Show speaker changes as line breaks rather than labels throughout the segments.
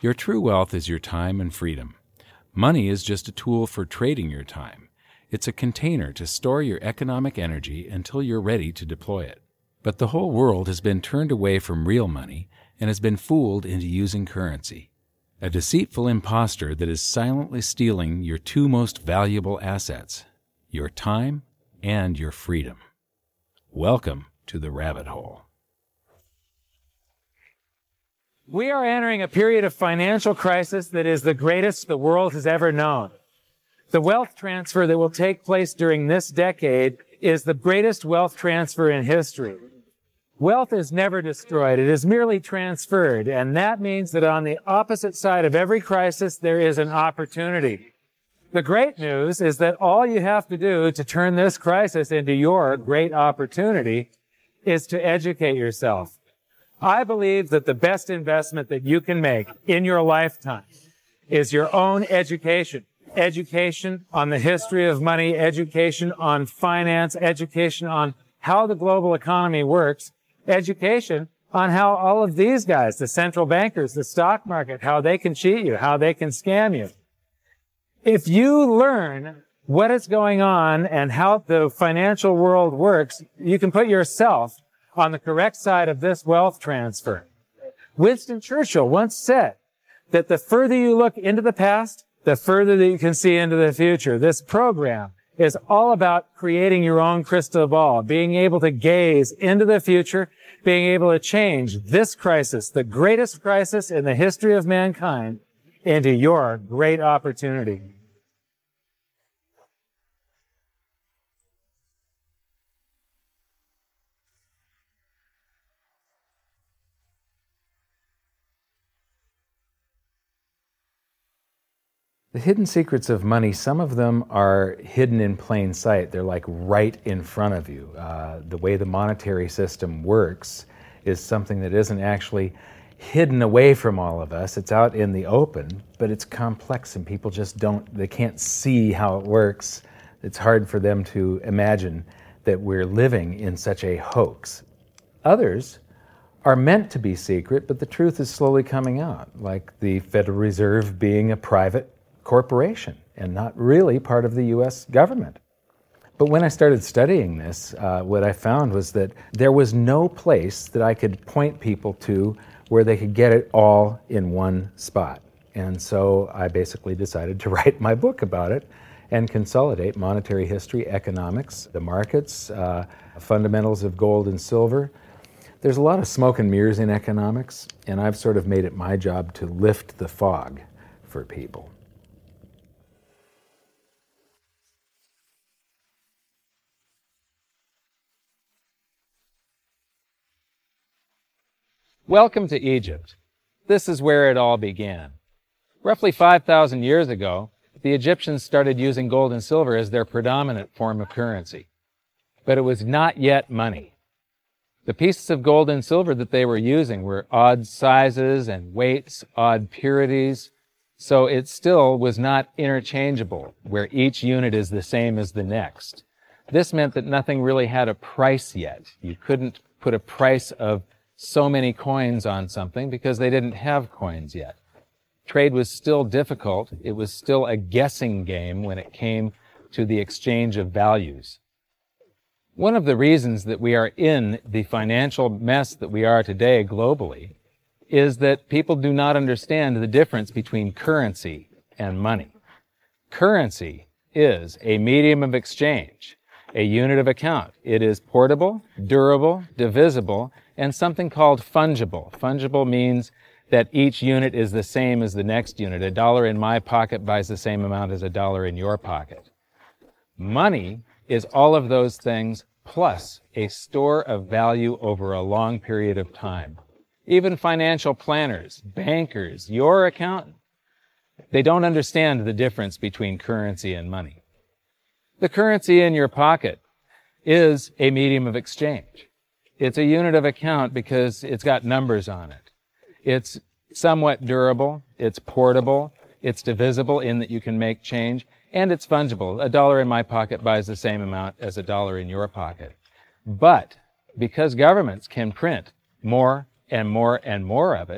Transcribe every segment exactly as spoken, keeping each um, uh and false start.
Your true wealth is your time and freedom. Money is just a tool for trading your time. It's a container to store your economic energy until you're ready to deploy it. But the whole world has been turned away from real money and has been fooled into using currency. A deceitful impostor that is silently stealing your two most valuable assets, your time and your freedom. Welcome to the rabbit hole.
We are entering a period of financial crisis that is the greatest the world has ever known. The wealth transfer that will take place during this decade is the greatest wealth transfer in history. Wealth is never destroyed. It is merely transferred. And that means that on the opposite side of every crisis, there is an opportunity. The great news is that all you have to do to turn this crisis into your great opportunity is to educate yourself. I believe that the best investment that you can make in your lifetime is your own education. Education on the history of money, education on finance, education on how the global economy works, education on how all of these guys, the central bankers, the stock market, how they can cheat you, how they can scam you. If you learn what is going on and how the financial world works, you can put yourself on the correct side of this wealth transfer. Winston Churchill once said that the further you look into the past, the further that you can see into the future. This program is all about creating your own crystal ball, being able to gaze into the future, being able to change this crisis, the greatest crisis in the history of mankind, into your great opportunity.
The hidden secrets of money, some of them are hidden in plain sight. They're like right in front of you. Uh, the way the monetary system works is something that isn't actually hidden away from all of us. It's out in the open, but it's complex and people just don't, they can't see how it works. It's hard for them to imagine that we're living in such a hoax. Others are meant to be secret, but the truth is slowly coming out, like the Federal Reserve being a private corporation and not really part of the U S government. But when I started studying this, uh, what I found was that there was no place that I could point people to where they could get it all in one spot. And so I basically decided to write my book about it and consolidate monetary history, economics, the markets, uh, fundamentals of gold and silver. There's a lot of smoke and mirrors in economics, and I've sort of made it my job to lift the fog for people.
Welcome to Egypt. This is where it all began. Roughly five thousand years ago, the Egyptians started using gold and silver as their predominant form of currency. But it was not yet money. The pieces of gold and silver that they were using were odd sizes and weights, odd purities, so it still was not interchangeable, where each unit is the same as the next. This meant that nothing really had a price yet. You couldn't put a price of so many coins on something because they didn't have coins yet. Trade was still difficult. It was still a guessing game when it came to the exchange of values. One of the reasons that we are in the financial mess that we are today globally is that people do not understand the difference between currency and money. Currency is a medium of exchange, a unit of account. It is portable, durable, divisible, and something called fungible. Fungible means that each unit is the same as the next unit. A dollar in my pocket buys the same amount as a dollar in your pocket. Money is all of those things plus a store of value over a long period of time. Even financial planners, bankers, your accountant, they don't understand the difference between currency and money. The currency in your pocket is a medium of exchange. It's a unit of account because it's got numbers on it. It's somewhat durable, it's portable, it's divisible in that you can make change, and it's fungible. A dollar in my pocket buys the same amount as a dollar in your pocket. But because governments can print more and more and more of it,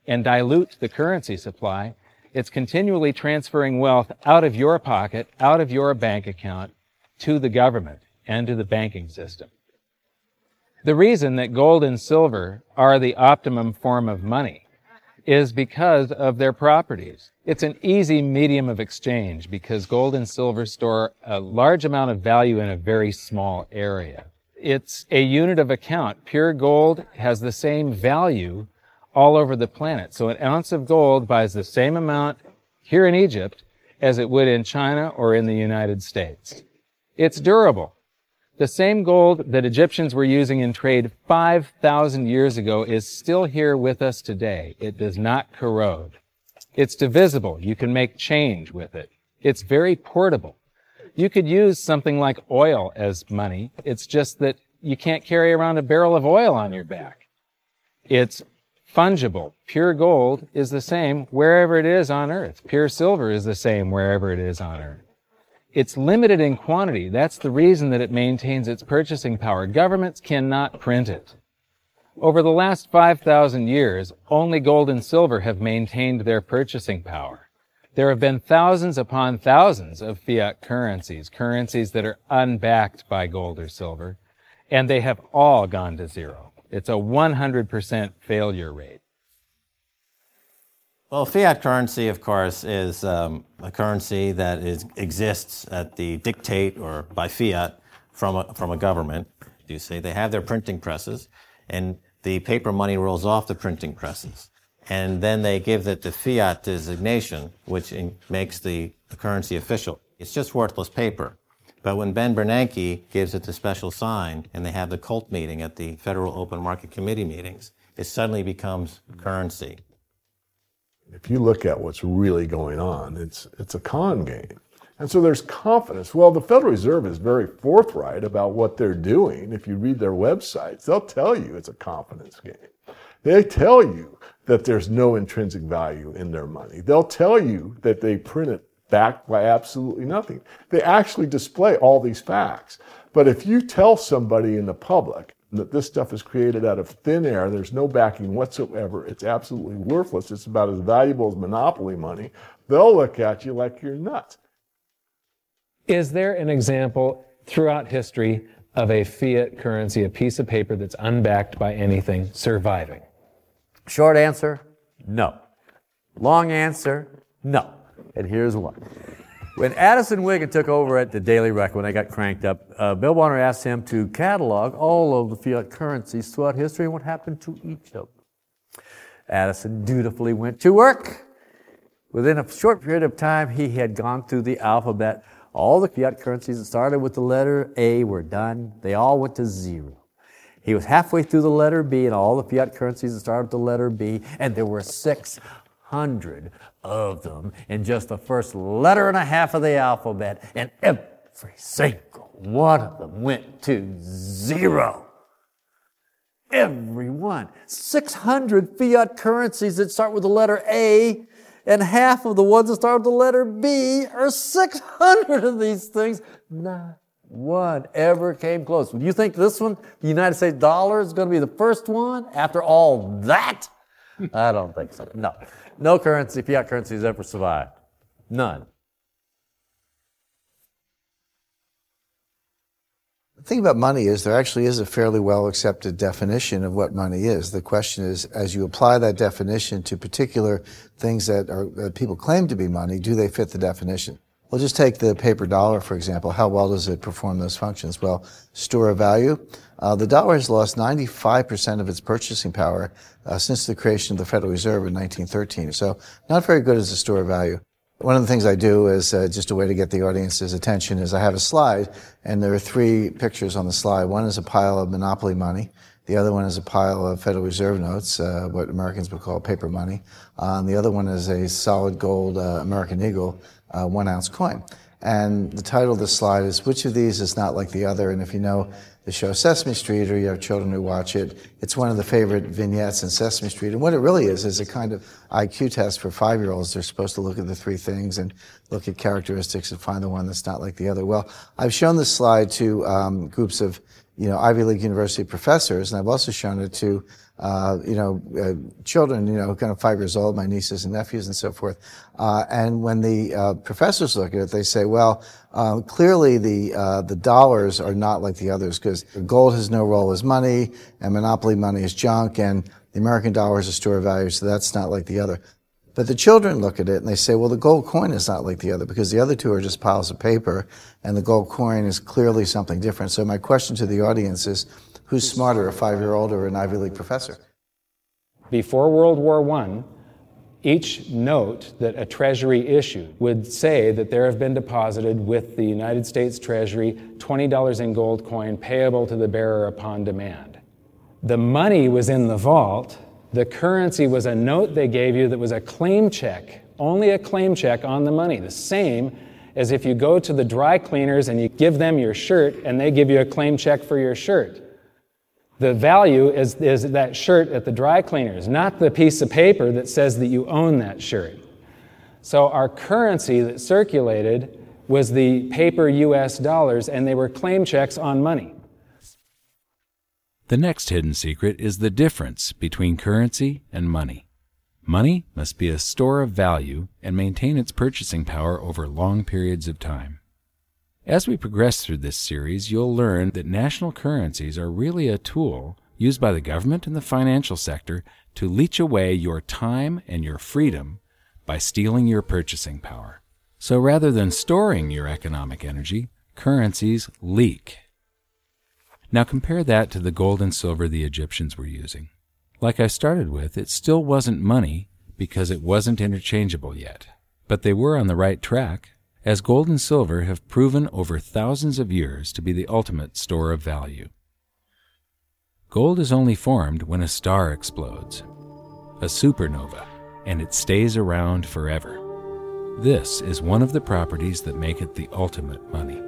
and dilute the currency supply, it's continually transferring wealth out of your pocket, out of your bank account, to the government and to the banking system. The reason that gold and silver are the optimum form of money is because of their properties. It's an easy medium of exchange because gold and silver store a large amount of value in a very small area. It's a unit of account. Pure gold has the same value all over the planet. So an ounce of gold buys the same amount here in Egypt as it would in China or in the United States. It's durable. The same gold that Egyptians were using in trade five thousand years ago is still here with us today. It does not corrode. It's divisible. You can make change with it. It's very portable. You could use something like oil as money. It's just that you can't carry around a barrel of oil on your back. It's fungible. Pure gold is the same wherever it is on Earth. Pure silver is the same wherever it is on Earth. It's limited in quantity. That's the reason that it maintains its purchasing power. Governments cannot print it. Over the last five thousand years, only gold and silver have maintained their purchasing power. There have been thousands upon thousands of fiat currencies, currencies that are unbacked by gold or silver, and they have all gone to zero. It's a one hundred percent failure rate.
Well, fiat currency, of course, is um, a currency that is, exists at the dictate or by fiat from a, from a government. You see, they have their printing presses, and the paper money rolls off the printing presses. And then they give it the fiat designation, which in, makes the, the currency official. It's just worthless paper. But when Ben Bernanke gives it the special sign, and they have the cult meeting at the Federal Open Market Committee meetings, it suddenly becomes currency.
If you look at what's really going on, it's it's a con game. And so there's confidence. Well, the Federal Reserve is very forthright about what they're doing. If you read their websites, they'll tell you it's a confidence game. They tell you that there's no intrinsic value in their money. They'll tell you that they print it backed by absolutely nothing. They actually display all these facts. But if you tell somebody in the public that this stuff is created out of thin air, there's no backing whatsoever, it's absolutely worthless, it's about as valuable as monopoly money, they'll look at you like you're nuts.
Is there an example throughout history of a fiat currency, a piece of paper that's unbacked by anything, surviving?
Short answer, no. Long answer, no. And here's why. When Addison Wiggin took over at the Daily Record, when they got cranked up, uh, Bill Warner asked him to catalog all of the fiat currencies throughout history and what happened to each of them. Addison dutifully went to work. Within a short period of time, he had gone through the alphabet. All the fiat currencies that started with the letter A were done. They all went to zero. He was halfway through the letter B, and all the fiat currencies that started with the letter B, and there were six hundred of them in just the first letter and a half of the alphabet, and every single one of them went to zero. Every one. six hundred fiat currencies that start with the letter A, and half of the ones that start with the letter B are six hundred of these things. Not one ever came close. Do you think this one, the United States dollar, is going to be the first one after all that? I don't think so. No. No currency, fiat currency has ever survived. None.
The thing about money is there actually is a fairly well accepted definition of what money is. The question is, as you apply that definition to particular things that, are, that people claim to be money, do they fit the definition? Well, just take the paper dollar, for example. How well does it perform those functions? Well, store of value. Uh, the dollar has lost ninety-five percent of its purchasing power uh, since the creation of the Federal Reserve in nineteen thirteen. So not very good as a store of value. One of the things I do is uh, just a way to get the audience's attention is I have a slide, and there are three pictures on the slide. One is a pile of monopoly money. The other one is a pile of Federal Reserve notes, uh, what Americans would call paper money. Uh, and the other one is a solid gold uh, American Eagle uh, one-ounce coin. And the title of the slide is, which of these is not like the other? And if you know the show Sesame Street, or you have children who watch it, it's one of the favorite vignettes in Sesame Street. And what it really is is a kind of I Q test for five-year-olds. They're supposed to look at the three things and look at characteristics and find the one that's not like the other. Well, I've shown this slide to um, groups of you know, Ivy League University professors, and I've also shown it to uh, you know, uh, children, you know, kind of five years old, my nieces and nephews and so forth. Uh, and when the uh, professors look at it, they say, well, uh, clearly the uh, the dollars are not like the others because gold has no role as money, and monopoly money is junk, and the American dollar is a store of value, so that's not like the other. But the children look at it and they say, well, the gold coin is not like the other because the other two are just piles of paper, and the gold coin is clearly something different. So my question to the audience is, who's smarter, a five-year-old or an Ivy League professor?
Before World War One, each note that a Treasury issued would say that there have been deposited with the United States Treasury twenty dollars in gold coin payable to the bearer upon demand. The money was in the vault. The currency was a note they gave you that was a claim check, only a claim check on the money, the same as if you go to the dry cleaners and you give them your shirt and they give you a claim check for your shirt. The value is, is that shirt at the dry cleaners, not the piece of paper that says that you own that shirt. So our currency that circulated was the paper U S dollars, and they were claim checks on money.
The next hidden secret is the difference between currency and money. Money must be a store of value and maintain its purchasing power over long periods of time. As we progress through this series, you'll learn that national currencies are really a tool used by the government and the financial sector to leech away your time and your freedom by stealing your purchasing power. So rather than storing your economic energy, currencies leak. Now compare that to the gold and silver the Egyptians were using. Like I started with, it still wasn't money because it wasn't interchangeable yet. But they were on the right track, as gold and silver have proven over thousands of years to be the ultimate store of value. Gold is only formed when a star explodes, a supernova, and it stays around forever. This is one of the properties that make it the ultimate money.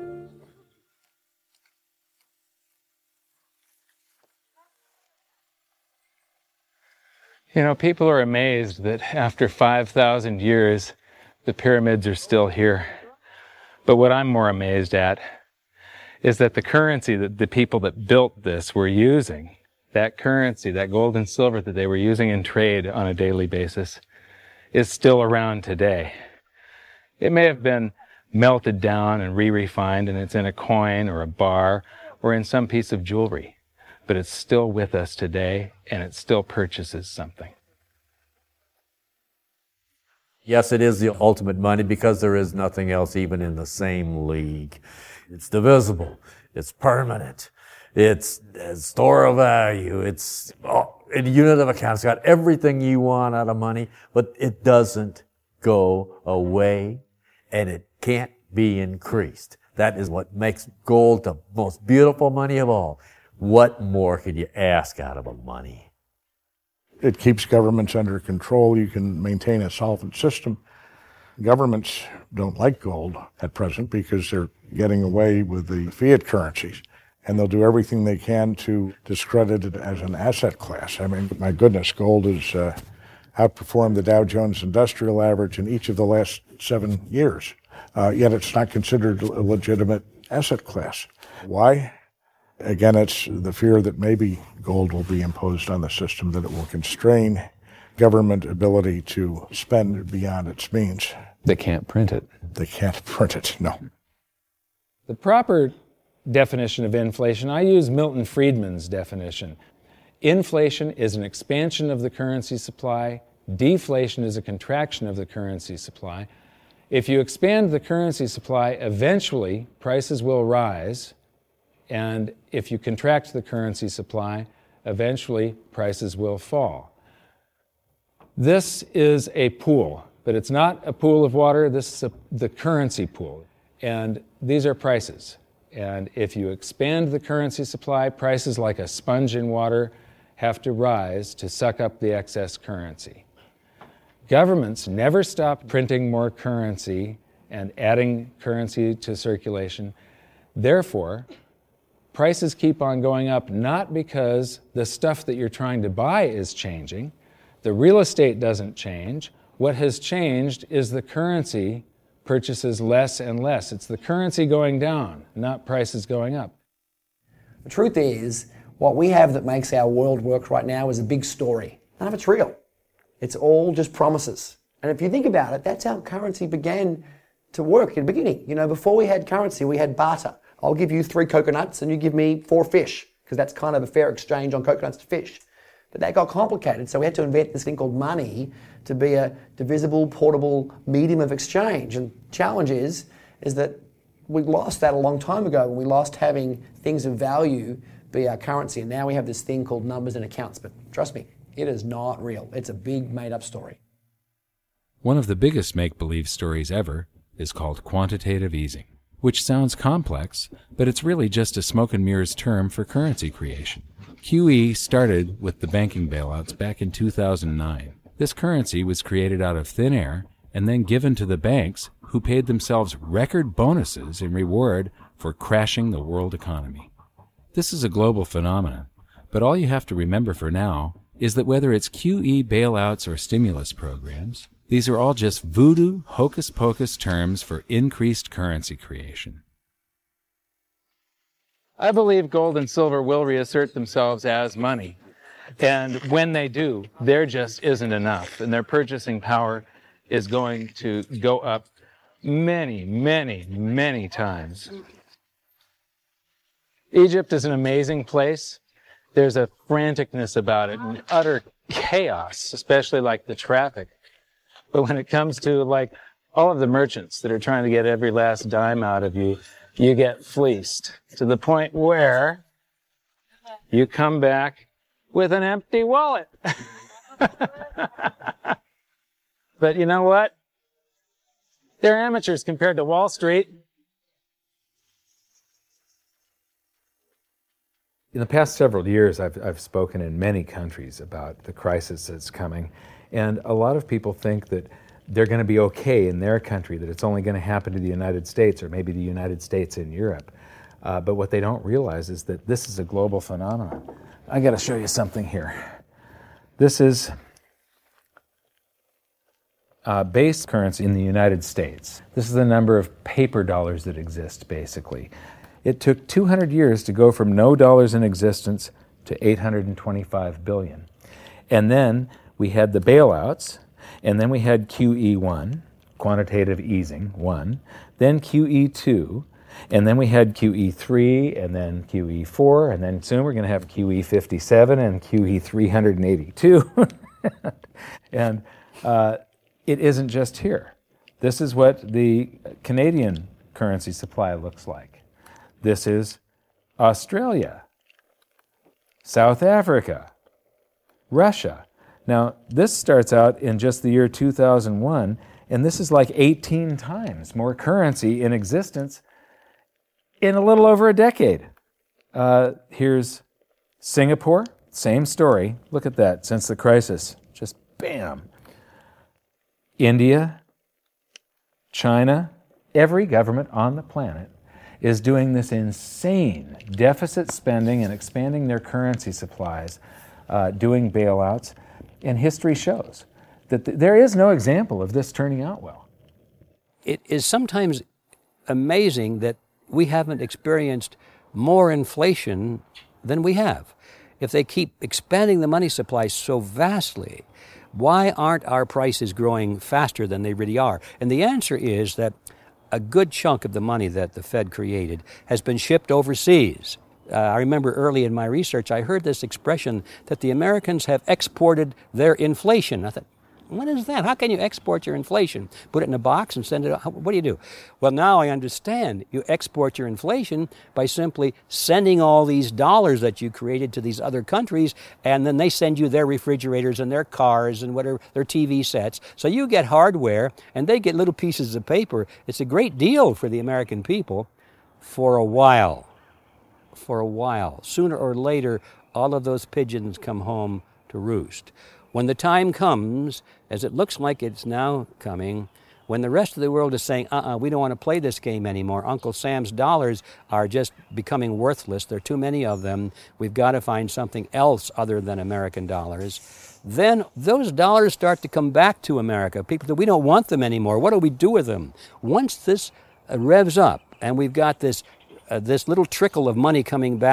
You know, people are amazed that after five thousand years, the pyramids are still here. But what I'm more amazed at is that the currency that the people that built this were using, that currency, that gold and silver that they were using in trade on a daily basis, is still around today. It may have been melted down and re-refined, and it's in a coin or a bar or in some piece of jewelry, but it's still with us today, and it still purchases something.
Yes, it is the ultimate money because there is nothing else even in the same league. It's divisible. It's permanent. It's a store of value. It's oh, a unit of account. It's got everything you want out of money, but it doesn't go away, and it can't be increased. That is what makes gold the most beautiful money of all. What more could you ask out of a money?
It keeps governments under control. You can maintain a solvent system. Governments don't like gold at present because they're getting away with the fiat currencies, and they'll do everything they can to discredit it as an asset class. I mean, my goodness, gold has uh, outperformed the Dow Jones Industrial Average in each of the last seven years, uh, yet it's not considered a legitimate asset class. Why? Again, it's the fear that maybe gold will be imposed on the system, that it will constrain government ability to spend beyond its means.
They can't print it.
They can't print it, no.
The proper definition of inflation, I use Milton Friedman's definition. Inflation is an expansion of the currency supply. Deflation is a contraction of the currency supply. If you expand the currency supply, eventually prices will rise. And if you contract the currency supply, eventually prices will fall. This is a pool, but it's not a pool of water. This is a, the currency pool. And these are prices. And if you expand the currency supply, prices like a sponge in water have to rise to suck up the excess currency. Governments never stop printing more currency and adding currency to circulation. Therefore, prices keep on going up, not because the stuff that you're trying to buy is changing. The real estate doesn't change. What has changed is the currency purchases less and less. It's the currency going down, not prices going up.
The truth is, What we have that makes our world work right now is a big story. None of it's real. It's all just promises. And if you think about it, that's how currency began to work in the beginning. You know, before we had currency, we had barter. I'll give you three coconuts and you give me four fish, because that's kind of a fair exchange on coconuts to fish. But that got complicated, so we had to invent this thing called money to be a divisible, portable medium of exchange. And the challenge is, is that we lost that a long time ago when we lost having things of value be our currency. And now we have this thing called numbers and accounts. But trust me, it is not real. It's a big made-up story.
One of the biggest make-believe stories ever is called quantitative easing, which sounds complex, but it's really just a smoke and mirrors term for currency creation. Q E started with the banking bailouts back in two thousand nine. This currency was created out of thin air and then given to the banks, who paid themselves record bonuses in reward for crashing the world economy. This is a global phenomenon, but all you have to remember for now is that whether it's Q E bailouts or stimulus programs, these are all just voodoo, hocus-pocus terms for increased currency creation. I believe gold and silver will reassert themselves as money. And when they do, there just isn't enough. And their purchasing power is going to go up many, many, many times. Egypt is an amazing place. There's a franticness about it and utter chaos, especially like the traffic. But when it comes to like all of the merchants that are trying to get every last dime out of you, you get fleeced to the point where you come back with an empty wallet. But you know what? They're amateurs compared to Wall Street.
In the past several years, I've, I've spoken in many countries about the crisis that's coming, and a lot of people think that they're going to be okay in their country, that it's only going to happen to the United States or maybe the United States in Europe. Uh, but what they don't realize is that this is a global phenomenon. I got to show you something here. This is uh, base currency in the United States. This is the number of paper dollars that exist, basically. It took two hundred years to go from no dollars in existence to eight hundred twenty-five billion. And then we had the bailouts, and then we had Q E one, quantitative easing, one, then Q E two, and then we had Q E three, and then Q E four, and then soon we're going to have Q E fifty-seven and Q E three hundred eighty-two. And uh, it isn't just here. This is what the Canadian currency supply looks like. This is Australia, South Africa, Russia. Now, this starts out in just the year two thousand one, and this is like eighteen times more currency in existence in a little over a decade. Uh, here's Singapore, same story. Look at that, since the crisis, just bam. India, China, every government on the planet is doing this insane deficit spending and expanding their currency supplies, uh, doing bailouts. And history shows that th- there is no example of this turning out well.
It is sometimes amazing that we haven't experienced more inflation than we have. If they keep expanding the money supply so vastly, why aren't our prices growing faster than they really are? And the answer is that a good chunk of the money that the Fed created has been shipped overseas. Uh, I remember early in my research, I heard this expression that the Americans have exported their inflation. I thought, what is that? How can you export your inflation? Put it in a box and send it out? What do you do? Well, now I understand. You export your inflation by simply sending all these dollars that you created to these other countries, and then they send you their refrigerators and their cars and whatever, their T V sets. So you get hardware, and they get little pieces of paper. It's a great deal for the American people for a while. For a while. Sooner or later, all of those pigeons come home to roost. When the time comes, as it looks like it's now coming, when the rest of the world is saying, uh-uh, we don't want to play this game anymore, Uncle Sam's dollars are just becoming worthless, there are too many of them, we've got to find something else other than American dollars, then those dollars start to come back to America. People say, we don't want them anymore. What do we do with them? Once this uh, revs up and we've got this, uh, this little trickle of money coming back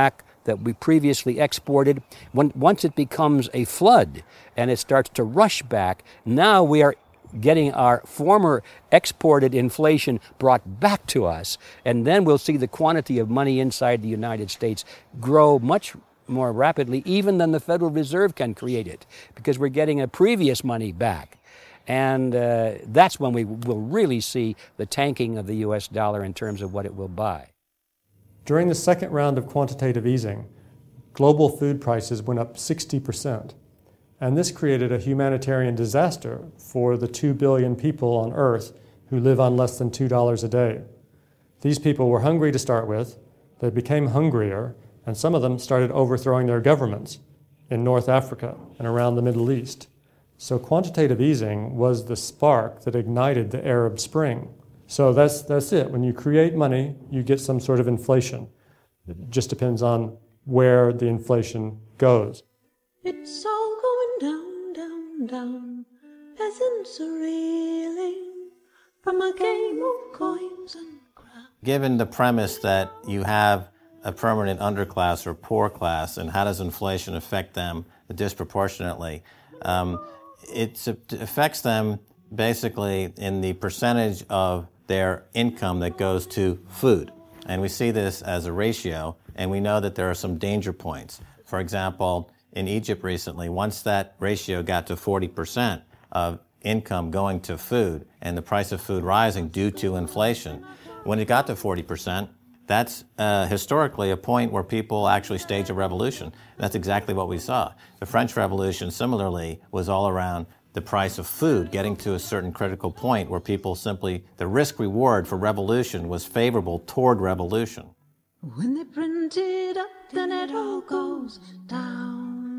that we previously exported, when, once it becomes a flood and it starts to rush back, now we are getting our former exported inflation brought back to us, and then we'll see the quantity of money inside the United States grow much more rapidly even than the Federal Reserve can create it, because we're getting a previous money back. And uh, that's when we will really see the tanking of the U S dollar in terms of what it will buy.
During the second round of quantitative easing, global food prices went up sixty percent. And this created a humanitarian disaster for the two billion people on Earth who live on less than two dollars a day. These people were hungry to start with, they became hungrier, and some of them started overthrowing their governments in North Africa and around the Middle East. So quantitative easing was the spark that ignited the Arab Spring. So that's, that's it. When you create money, you get some sort of inflation. It just depends on where the inflation goes.
It's all going down, down, down. Peasants are reeling from a game of coins and crowns.
Given the premise that you have a permanent underclass or poor class, and how does inflation affect them disproportionately, um, it affects them basically in the percentage of their income that goes to food. And we see this as a ratio, and we know that there are some danger points. For example, in Egypt recently, once that ratio got to forty percent of income going to food and the price of food rising due to inflation, when it got to forty percent, that's uh, historically a point where people actually stage a revolution. That's exactly what we saw. The French Revolution, similarly, was all around the price of food getting to a certain critical point where people simply, the risk-reward for revolution was favorable toward revolution.
When they print it up, then it all goes down.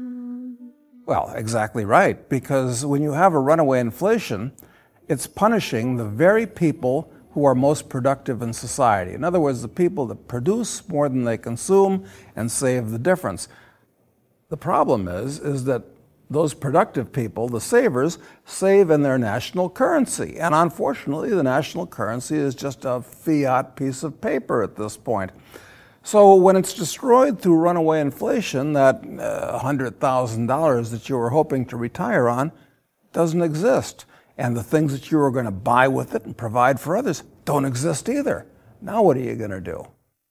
Well, exactly right, because when you have a runaway inflation, it's punishing the very people who are most productive in society. In other words, the people that produce more than they consume and save the difference. The problem is, is that those productive people, the savers, save in their national currency. And unfortunately, the national currency is just a fiat piece of paper at this point. So when it's destroyed through runaway inflation, that uh, one hundred thousand dollars that you were hoping to retire on doesn't exist. And the things that you were going to buy with it and provide for others don't exist either. Now what are you going to do?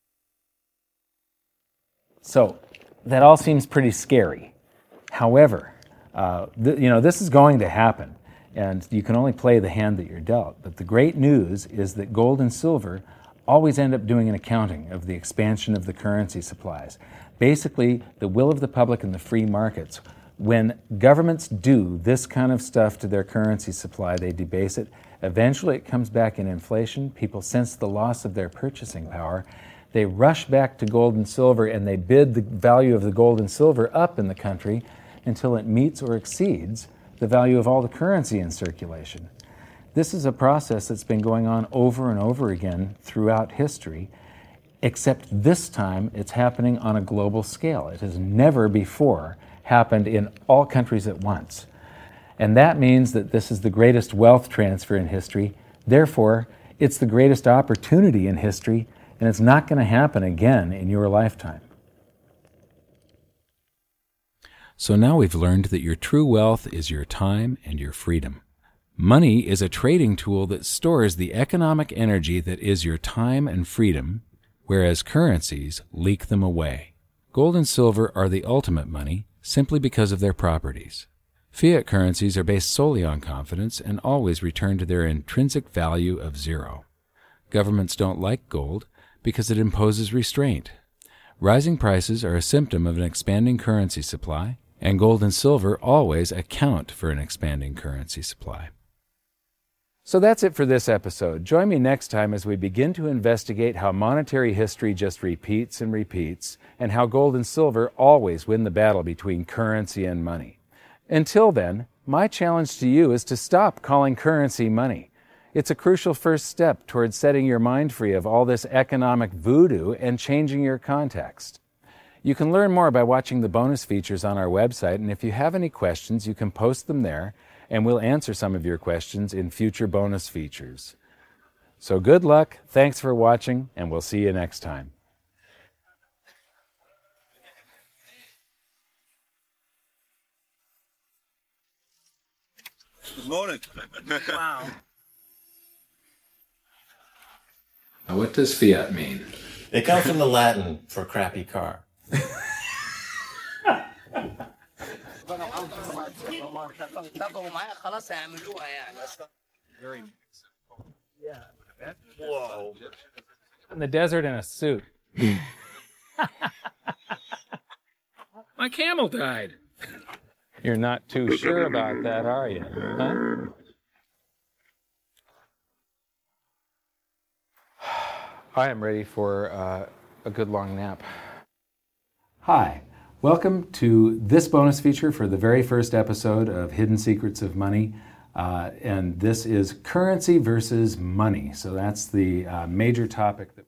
So that all seems pretty scary. However, uh, th- you know, this is going to happen, and you can only play the hand that you're dealt. But the great news is that gold and silver always end up doing an accounting of the expansion of the currency supplies. Basically, the will of the public and the free markets. When governments do this kind of stuff to their currency supply, they debase it. Eventually it comes back in inflation. People sense the loss of their purchasing power. They rush back to gold and silver, and they bid the value of the gold and silver up in the country until it meets or exceeds the value of all the currency in circulation. This is a process that's been going on over and over again throughout history, except this time it's happening on a global scale. It has never before happened in all countries at once. And that means that this is the greatest wealth transfer in history. Therefore, it's the greatest opportunity in history, and it's not going to happen again in your lifetime.
So now we've learned that your true wealth is your time and your freedom. Money is a trading tool that stores the economic energy that is your time and freedom, whereas currencies leak them away. Gold and silver are the ultimate money simply because of their properties. Fiat currencies are based solely on confidence and always return to their intrinsic value of zero. Governments don't like gold because it imposes restraint. Rising prices are a symptom of an expanding currency supply, and gold and silver always account for an expanding currency supply.
So that's it for this episode. Join me next time as we begin to investigate how monetary history just repeats and repeats, and how gold and silver always win the battle between currency and money. Until then, my challenge to you is to stop calling currency money. It's a crucial first step towards setting your mind free of all this economic voodoo and changing your context. You can learn more by watching the bonus features on our website, and if you have any questions, you can post them there, and we'll answer some of your questions in future bonus features. So good luck, thanks for watching, and we'll see you next time.
Good morning. Wow.
Now, what does fiat mean?
It comes from the Latin for crappy car.
Very yeah. Whoa. In the desert in a suit. My camel died. You're not too sure about that, are you? Huh?
I am ready for uh, a good long nap. Hi, welcome to this bonus feature for the very first episode of Hidden Secrets of Money. Uh, and this is currency versus money. So that's the uh, major topic that